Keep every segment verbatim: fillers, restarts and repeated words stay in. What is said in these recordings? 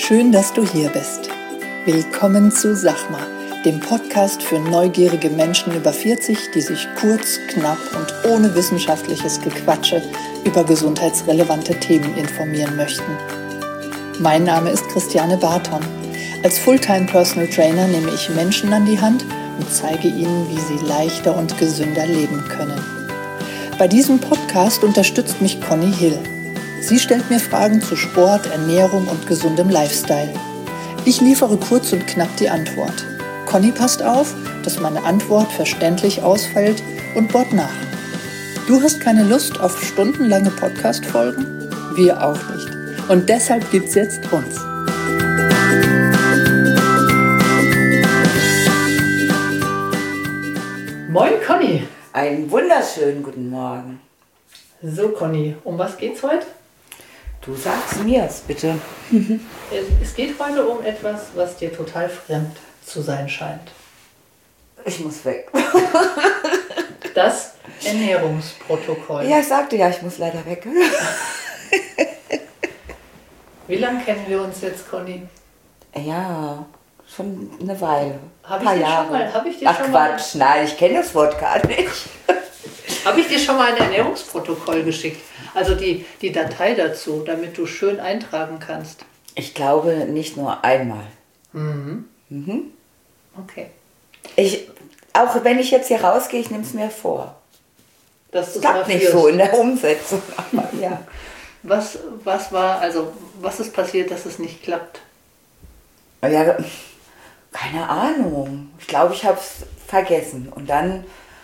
Schön, dass du hier bist. Willkommen zu Sachma, dem Podcast für neugierige Menschen über vierzig, die sich kurz, knapp und ohne wissenschaftliches Gequatsche über gesundheitsrelevante Themen informieren möchten. Mein Name ist Christiane Barton. Als Fulltime Personal Trainer nehme ich Menschen an die Hand und zeige ihnen, wie sie leichter und gesünder leben können. Bei diesem Podcast unterstützt mich Conny Hill. Sie stellt mir Fragen zu Sport, Ernährung und gesundem Lifestyle. Ich liefere kurz und knapp die Antwort. Conny passt auf, dass meine Antwort verständlich ausfällt und bohrt nach. Du hast keine Lust auf stundenlange Podcast-Folgen? Wir auch nicht. Und deshalb gibt's jetzt uns. Moin Conny! Einen wunderschönen guten Morgen. So Conny, um was geht's heute? Du sagst mir's, bitte. Es geht heute um etwas, was dir total fremd zu sein scheint. Ich muss weg. Das Ernährungsprotokoll. Ja, ich sagte ja, ich muss leider weg. Wie lange kennen wir uns jetzt, Conny? Ja, schon eine Weile. Habe ich dir Jahre. schon mal, hab ich dir Ach schon Quatsch, mal, nein, ich kenne das Wort gar nicht. Habe ich dir schon mal ein Ernährungsprotokoll geschickt? Also die, die Datei dazu, damit du schön eintragen kannst. Ich glaube nicht nur einmal. Mhm. Mhm. Okay. Ich, auch wenn ich jetzt hier rausgehe, ich nehme es mir vor. Das Es klappt nicht so in der Umsetzung. Aber ja. Was, was war, also was ist passiert, dass es nicht klappt? Ja, keine Ahnung. Ich glaube, ich habe es vergessen. Und dann,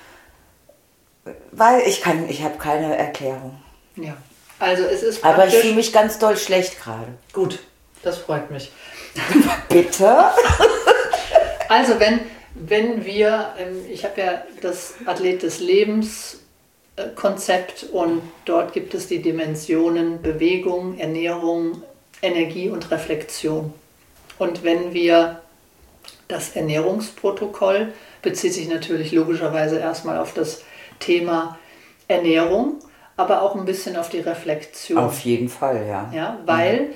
weil ich kann, ich habe keine Erklärung. Ja, also es ist Aber ich praktisch... fühle mich ganz doll schlecht gerade. Gut, das freut mich. Bitte? Also wenn, wenn wir, ich habe ja das Athlet des Lebens Konzept und dort gibt es die Dimensionen Bewegung, Ernährung, Energie und Reflexion. Und wenn wir das Ernährungsprotokoll bezieht sich natürlich logischerweise erstmal auf das Thema Ernährung, aber auch ein bisschen auf die Reflexion. Auf jeden Fall, ja. Ja, weil mhm.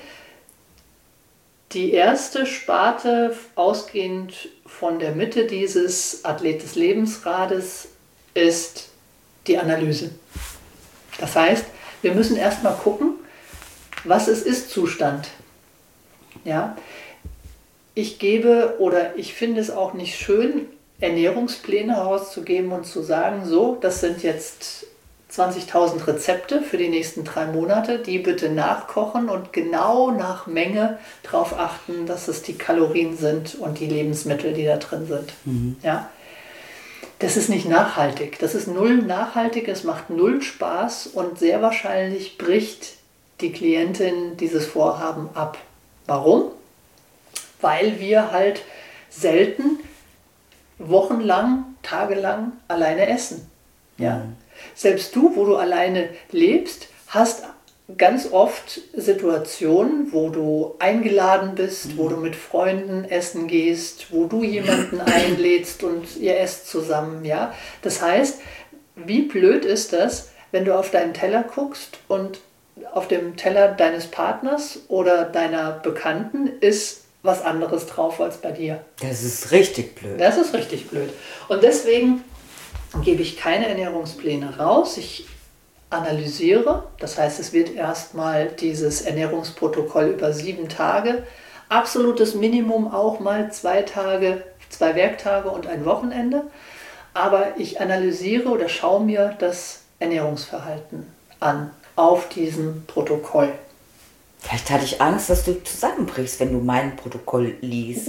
die erste Sparte, ausgehend von der Mitte dieses Athlet des Lebensrades, ist die Analyse. Das heißt, wir müssen erstmal gucken, was es ist Zustand. Ja, ich gebe oder ich finde es auch nicht schön, Ernährungspläne herauszugeben und zu sagen, so, das sind jetzt zwanzigtausend Rezepte für die nächsten drei Monate, die bitte nachkochen und genau nach Menge darauf achten, dass es die Kalorien sind und die Lebensmittel, die da drin sind. Mhm. Ja? Das ist nicht nachhaltig. Das ist null nachhaltig, es macht null Spaß und sehr wahrscheinlich bricht die Klientin dieses Vorhaben ab. Warum? Weil wir halt selten wochenlang, tagelang alleine essen. Ja? Mhm. Selbst du, wo du alleine lebst, hast ganz oft Situationen, wo du eingeladen bist, mhm. wo du mit Freunden essen gehst, wo du jemanden einlädst und ihr esst zusammen. Ja? Das heißt, wie blöd ist das, wenn du auf deinen Teller guckst und auf dem Teller deines Partners oder deiner Bekannten ist was anderes drauf als bei dir. Das ist richtig blöd. Das ist richtig blöd. Und deswegen gebe ich keine Ernährungspläne raus. Ich analysiere, das heißt, es wird erstmal dieses Ernährungsprotokoll über sieben Tage, absolutes Minimum auch mal zwei Tage, zwei Werktage und ein Wochenende. Aber ich analysiere oder schaue mir das Ernährungsverhalten an auf diesem Protokoll. Vielleicht hatte ich Angst, dass du zusammenbrichst, wenn du mein Protokoll liest.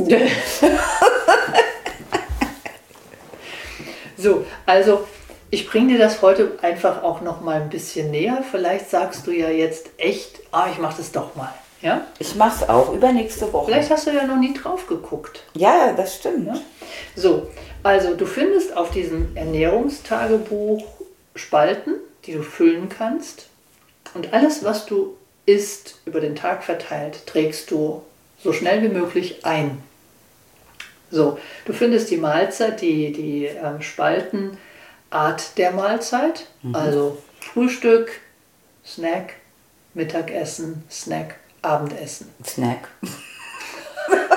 So, also ich bringe dir das heute einfach auch noch mal ein bisschen näher. Vielleicht sagst du ja jetzt echt, ah, ich mache das doch mal. Ja? Ich mache es auch übernächste Woche. Vielleicht hast du ja noch nie drauf geguckt. Ja, das stimmt. Ja? So, also du findest auf diesem Ernährungstagebuch Spalten, die du füllen kannst. Und alles, was du isst, über den Tag verteilt, trägst du so schnell wie möglich ein. So, du findest die Mahlzeit, die, die äh, Spalten, Art der Mahlzeit, mhm. also Frühstück, Snack, Mittagessen, Snack, Abendessen. Snack.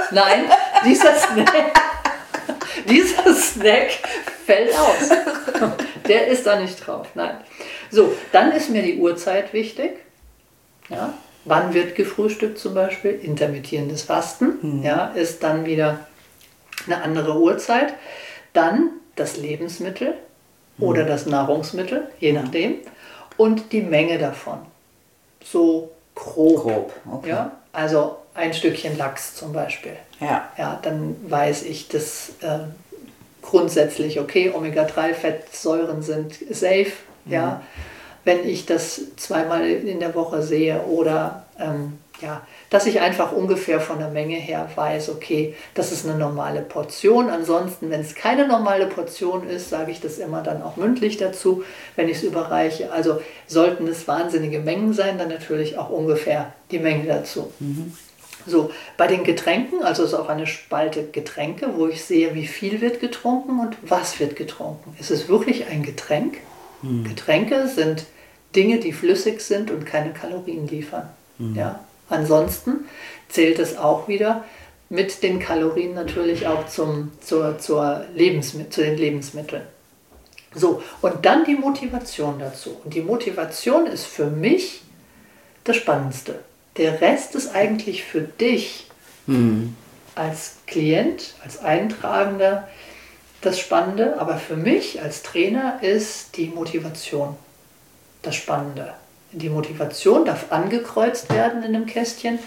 Nein, dieser Snack, dieser Snack fällt aus. Der ist da nicht drauf. Nein. So, dann ist mir die Uhrzeit wichtig. Ja, wann wird gefrühstückt zum Beispiel? Intermittierendes Fasten. Mhm. Ja, ist dann wieder eine andere Uhrzeit. Dann das Lebensmittel mhm. oder das Nahrungsmittel, je nachdem. Und die Menge davon. So grob. grob. Okay. Ja, also ein Stückchen Lachs zum Beispiel. Ja. Ja, dann weiß ich, dass äh, grundsätzlich okay, Omega drei Fettsäuren sind safe. Mhm. Ja, wenn ich das zweimal in der Woche sehe oder ähm, ja, dass ich einfach ungefähr von der Menge her weiß, okay, das ist eine normale Portion. Ansonsten, wenn es keine normale Portion ist, sage ich das immer dann auch mündlich dazu, wenn ich es überreiche. Also sollten es wahnsinnige Mengen sein, dann natürlich auch ungefähr die Menge dazu. Mhm. So, bei den Getränken, also ist auch eine Spalte Getränke, wo ich sehe, wie viel wird getrunken und was wird getrunken. Ist es wirklich ein Getränk? Mhm. Getränke sind Dinge, die flüssig sind und keine Kalorien liefern. Mhm. Ja? Ansonsten zählt es auch wieder mit den Kalorien natürlich auch zum, zur, zur Lebensmi- zu den Lebensmitteln. So, und dann die Motivation dazu. Und die Motivation ist für mich das Spannendste. Der Rest ist eigentlich für dich mhm. als Klient, als Eintragender das Spannende. Aber für mich als Trainer ist die Motivation das Spannende. Die Motivation darf angekreuzt werden in einem Kästchen.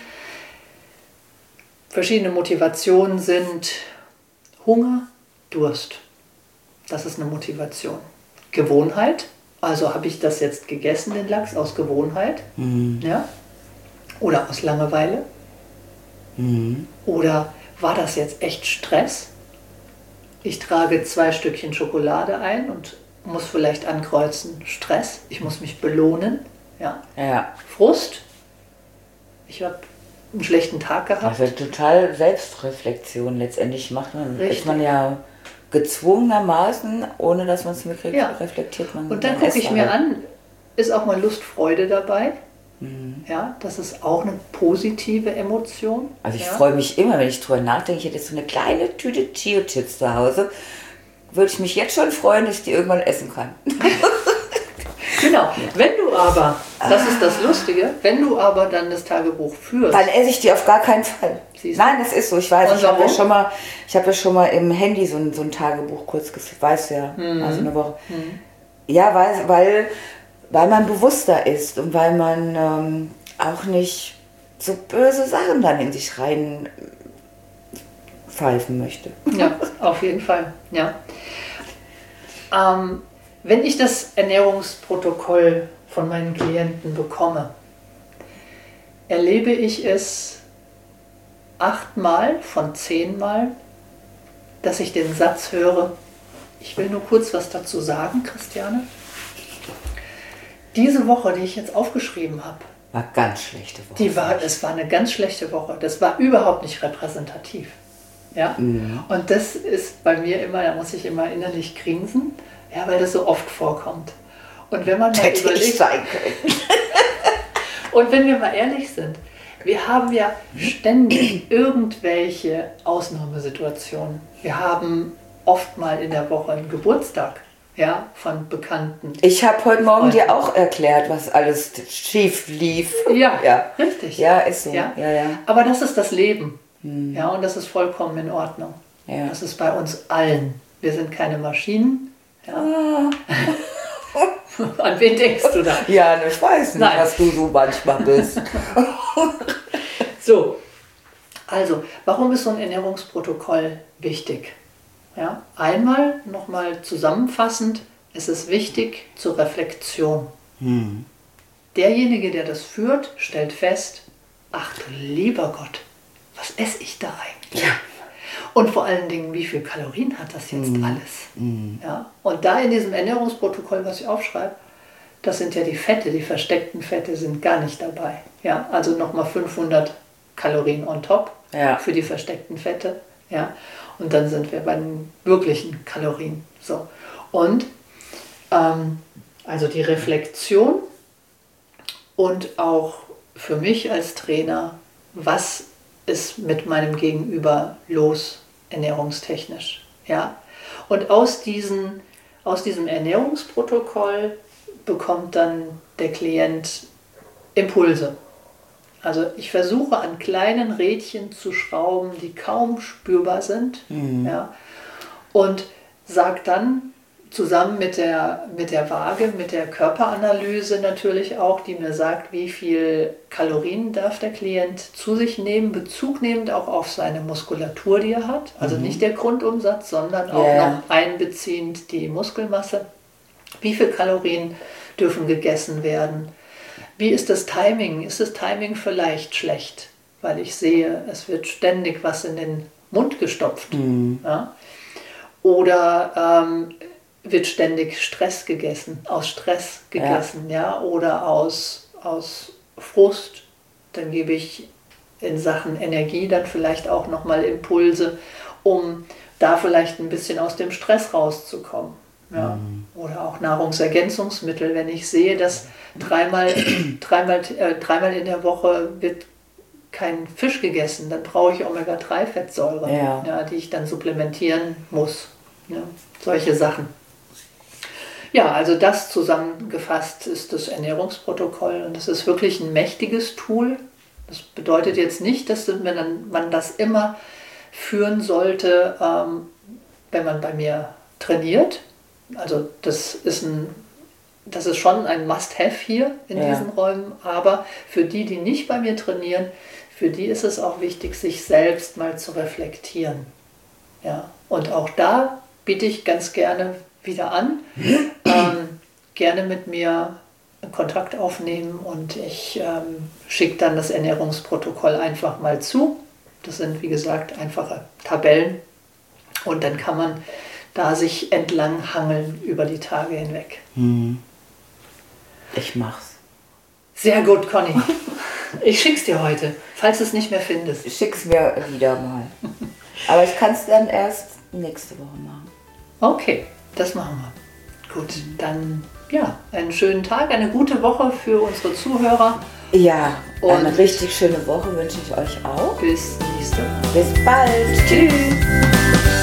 Verschiedene Motivationen sind Hunger, Durst. Das ist eine Motivation. Gewohnheit, also habe ich das jetzt gegessen, den Lachs, aus Gewohnheit. Mhm. Ja? Oder aus Langeweile. Mhm. Oder war das jetzt echt Stress? Ich trage zwei Stückchen Schokolade ein und muss vielleicht ankreuzen, Stress, ich muss mich belohnen. Ja. Ja. Frust. Ich habe einen schlechten Tag gehabt. Also total Selbstreflexion letztendlich macht man. Richtig. Ist man ja gezwungenermaßen, ohne dass man es mitkriegt, ja. reflektiert man. Und dann gucke ich mir an, ist auch mal Lust, Freude dabei. Mhm. Ja, das ist auch eine positive Emotion. Also ich ja. freue mich immer, wenn ich drüber nachdenke, ich hätte so eine kleine Tüte Chio-Chips zu Hause, würde ich mich jetzt schon freuen, dass ich die irgendwann essen kann. Genau, wenn du aber, das ist das Lustige, wenn du aber dann das Tagebuch führst. Dann esse ich die auf gar keinen Fall. Nein, das ist so, ich weiß, ich habe ja schon mal, ich habe ja schon mal im Handy so ein, so ein Tagebuch kurz geführt, weißt du ja, mhm. also eine Woche. Mhm. Ja, weil, weil, weil man bewusster ist und weil man ähm, auch nicht so böse Sachen dann in sich rein pfeifen möchte. Ja, auf jeden Fall, ja. Ähm, Wenn ich das Ernährungsprotokoll von meinen Klienten bekomme, erlebe ich es achtmal von zehnmal, dass ich den Satz höre, ich will nur kurz was dazu sagen, Christiane. Diese Woche, die ich jetzt aufgeschrieben habe, war ganz schlechte Woche. Die war, es war eine ganz schlechte Woche. Das war überhaupt nicht repräsentativ. Ja? Mhm. Und das ist bei mir immer, da muss ich immer innerlich grinsen. Ja, weil das so oft vorkommt. Und wenn man mal Hätte überlegt, ich sein können. Und wenn wir mal ehrlich sind, wir haben ja ständig irgendwelche Ausnahmesituationen. Wir haben oft mal in der Woche einen Geburtstag, ja, von Bekannten. Ich habe heute Morgen Freunden. dir auch erklärt, was alles schief lief. Ja, ja. Richtig. Ja, ist so. Ja. Ja, ja. Aber das ist das Leben. Hm. Ja, und das ist vollkommen in Ordnung. Ja. Das ist bei uns allen. Wir sind keine Maschinen. Ja. Ah. An wen denkst du da? Ja, ich weiß nicht, Nein. was du so manchmal bist. So, also, warum ist so ein Ernährungsprotokoll wichtig? Ja, einmal nochmal zusammenfassend, es ist wichtig zur Reflexion. Hm. Derjenige, der das führt, stellt fest, ach du lieber Gott, was esse ich da eigentlich? Ja. Und vor allen Dingen, wie viel Kalorien hat das jetzt mm. alles? Mm. Ja? Und da in diesem Ernährungsprotokoll, was ich aufschreibe, das sind ja die Fette, die versteckten Fette sind gar nicht dabei. Ja? Also nochmal fünfhundert Kalorien on top ja. für die versteckten Fette. Ja? Und dann sind wir bei den wirklichen Kalorien. So. Und ähm, also die Reflexion und auch für mich als Trainer, was ist mit meinem Gegenüber los, ernährungstechnisch. Ja? Und aus, diesen, aus diesem Ernährungsprotokoll bekommt dann der Klient Impulse. Also ich versuche an kleinen Rädchen zu schrauben, die kaum spürbar sind, mhm. ja, und sage dann zusammen mit der, mit der Waage, mit der Körperanalyse natürlich auch, die mir sagt, wie viel Kalorien darf der Klient zu sich nehmen, Bezug nehmend auch auf seine Muskulatur, die er hat. Also mhm. nicht der Grundumsatz, sondern auch yeah. noch einbeziehend die Muskelmasse. Wie viel Kalorien dürfen gegessen werden? Wie ist das Timing? Ist das Timing vielleicht schlecht? Weil ich sehe, es wird ständig was in den Mund gestopft. Mhm. Ja? Oder ähm, wird ständig Stress gegessen, aus Stress gegessen, ja, ja? Oder aus, aus Frust. Dann gebe ich in Sachen Energie dann vielleicht auch nochmal Impulse, um da vielleicht ein bisschen aus dem Stress rauszukommen. Ja. Mhm. Oder auch Nahrungsergänzungsmittel, wenn ich sehe, dass dreimal, dreimal, äh, dreimal in der Woche wird kein Fisch gegessen, dann brauche ich Omega drei Fettsäuren, ja. Ja, die ich dann supplementieren muss. Ja, solche Sachen. Ja, also das zusammengefasst ist das Ernährungsprotokoll und das ist wirklich ein mächtiges Tool. Das bedeutet jetzt nicht, dass man das immer führen sollte, ähm, wenn man bei mir trainiert. Also das ist, ein, das ist schon ein Must-Have hier in ja. diesen Räumen, aber für die, die nicht bei mir trainieren, für die ist es auch wichtig, sich selbst mal zu reflektieren. Ja, und auch da biete ich ganz gerne wieder an, ähm, gerne mit mir Kontakt aufnehmen und ich ähm, schicke dann das Ernährungsprotokoll einfach mal zu. Das sind, wie gesagt, einfache Tabellen und dann kann man da sich entlang hangeln über die Tage hinweg. Hm. Ich mach's. Sehr gut, Conny. Ich schick's dir heute, falls du es nicht mehr findest. Schick's mir wieder mal. Aber ich kann es dann erst nächste Woche machen. Okay, das machen wir. Gut, dann ja, einen schönen Tag, eine gute Woche für unsere Zuhörer. Ja, und eine richtig schöne Woche wünsche ich euch auch. Bis nächste Woche. Bis bald. Tschüss.